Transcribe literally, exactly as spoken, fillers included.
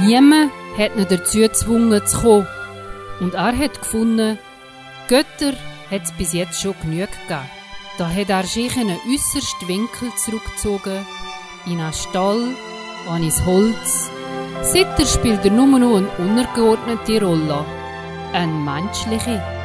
Niemand hat ihn dazu gezwungen zu kommen. Und er hat gefunden, Götter hat es bis jetzt schon genug gegeben. Da hat er sich in einen äussersten Winkel zurückgezogen, in einen Stall, an ins Holz. Seither spielt er nur noch eine untergeordnete Rolle, eine menschliche.